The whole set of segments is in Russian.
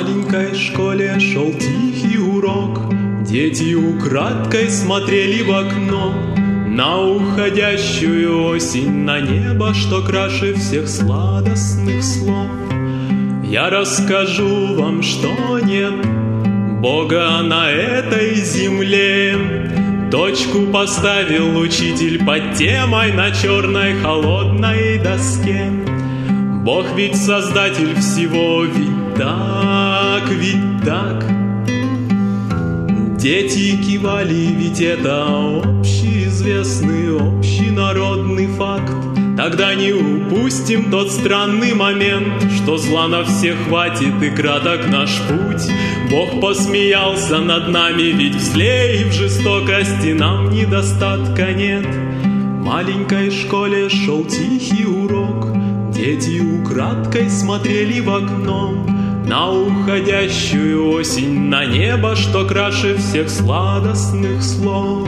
маленькой школе шел тихий урок. Дети украдкой смотрели в окно на уходящую осень, на небо, что краше всех сладостных слов. Я расскажу вам, что нет Бога на этой земле. Точку поставил учитель под темой на черной холодной доске. Бог ведь создатель всего, ведь так, ведь так. Дети кивали, ведь это общеизвестный, общенародный факт. Тогда не упустим тот странный момент, что зла на всех хватит и краток наш путь. Бог посмеялся над нами, ведь в зле и в жестокости нам недостатка нет. В маленькой школе шел тихий урок. Дети украдкой смотрели в окно на уходящую осень, на небо, что краше всех сладостных слов.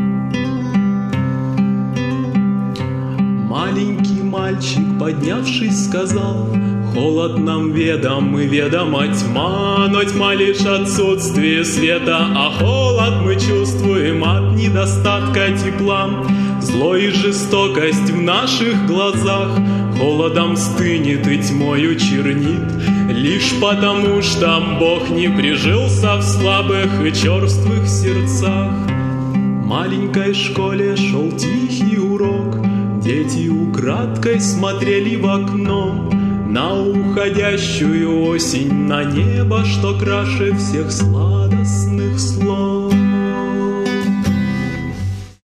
Маленький мальчик, поднявшись, сказал: холод нам ведом и ведома тьма, но тьма лишь отсутствие света, а холод мы чувствуем от недостатка тепла. Зло и жестокость в наших глазах холодом стынет и тьмою чернит, лишь потому, что Бог не прижился в слабых и черствых сердцах. В маленькой школе шел тихий урок. Дети украдкой смотрели в окно на уходящую осень, на небо, что краше всех сладостных слов.